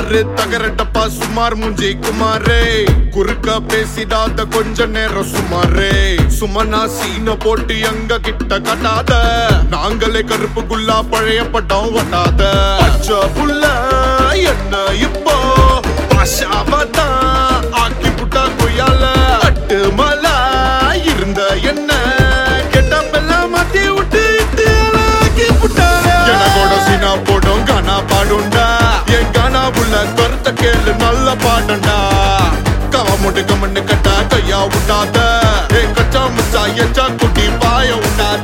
தாரு தகரட்டப்பா சுமார் முஞ்சி குமாரே குறுக்க பேசிடாத கொஞ்ச நேரம் சுமாரே சுமனா சீன போட்டு எங்க கிட்ட கட்டாத நாங்களே கருப்புக்குள்ளா பழைய பட்டம் வட்டாத பச்சை புள்ள என்ன இப்போ பாஷாவதான் ஆக்கி புட்டா கொய்யால அட்டு மலா இருந்த என்ன கெட்டப்பெல்லாம் மாத்தி விட்டு ஆக்கி புட்டால எனக்கோட சீனா போடும் கானா பாடுண்டா என் கானா புள்ள கருத்த கேளு நல்ல பாடண்டா கவ முட்டு கமண்ணு கட்டா கையா விட்டாத என் கச்சா முச்சா எச்சா குட்டி பாய விட்டாத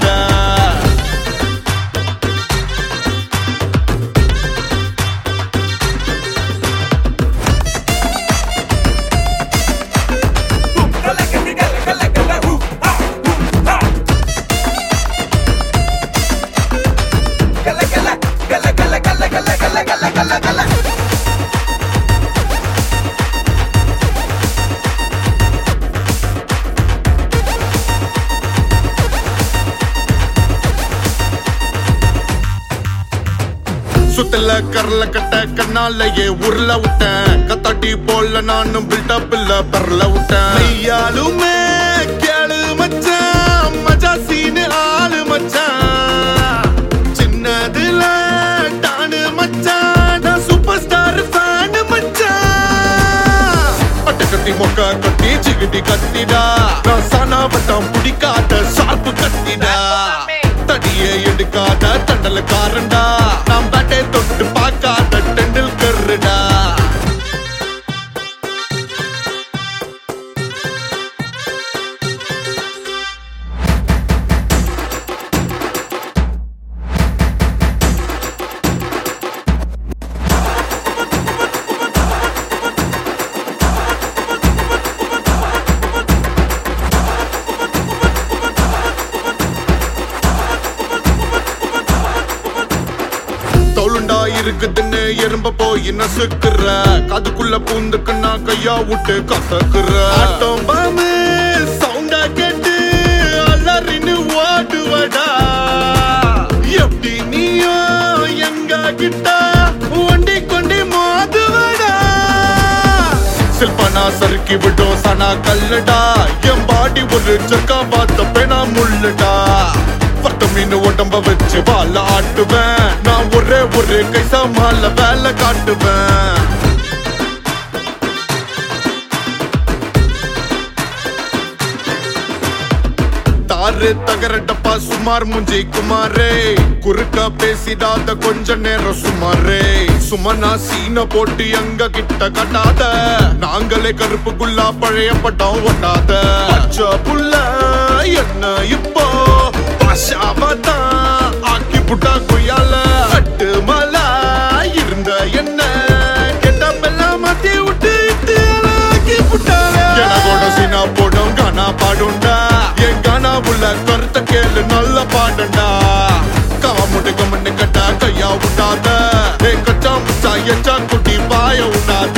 சுத்தல கரல கட்ட கண்ணாலேயே உருள விட்டேன் கத்தாட்டி போல நானும் பில்டப் இல்ல பரல விட்டேன் ஐயாலுமே கேளு மச்சான் மஜா சீனு ஆளு மச்சான் சின்னதுல டானு மச்சான் நான் சூப்பர் ஸ்டார் ஃபேன் மச்சான் பட்ட கட்டி மொக்க கட்டி சிகிட்டி கத்திடா நான் சானா வட்டம் பிடிக்காத சாப்பு கத்திடா தடியே எடுக்காத தண்டல காரண்டா நாம் பேட்டை தொட்டு பார்க்காத டெண்டில் கருடா தோளுண்டா இருக்குதுன்னு எறும்ப போய் நசுக்குற காதுக்குள்ள பூந்துக்குன்னா கையா விட்டு கசக்குற ஆட்டம் பாமு சவுண்டா கேட்டு அலறின்னு ஓடுவடா எப்படி நீயோ எங்க கிட்ட வண்டி கொண்டி மோதுவடா சில்பனா சறுக்கி விடும் சனா கல்லுடா என் பாடி ஒரு சக்கா பார்த்த பெணா முள்ளுடா மீன் உடம்ப வச்சு வாழ ஆட்டுவேன் நான் ஒரே ஒரு கை சமால வேலை காட்டுவேன் தாரு தகரட்டப்பா சுமார் முஞ்சி குமாரே குறுக்க பேசிடாத கொஞ்ச நேரம் சுமாரே சுமனா சீன போட்டு எங்க கிட்ட கட்டாத நாங்களே கருப்புக்குள்ளா பழைய பட்டம் ஒட்டாத பச்சை புள்ள என்ன இப்போ பாஷாவதான் ஆக்கி புட்டா கொய்யால அட்டு மலா இருந்த என்ன கெட்டப்பெல்லாம் மாத்தி விட்டு ஆக்கி புட்டால எனக்கோட சீனா போடும் கானா பாடுண்டா என் கானா புள்ள கருத்த கேளு நல்ல பாடண்டா கவ முட்டு கமண்ணு கட்டா கையா விட்டாத என் கச்சா முச்சா எச்சா குட்டி பாய விட்டாத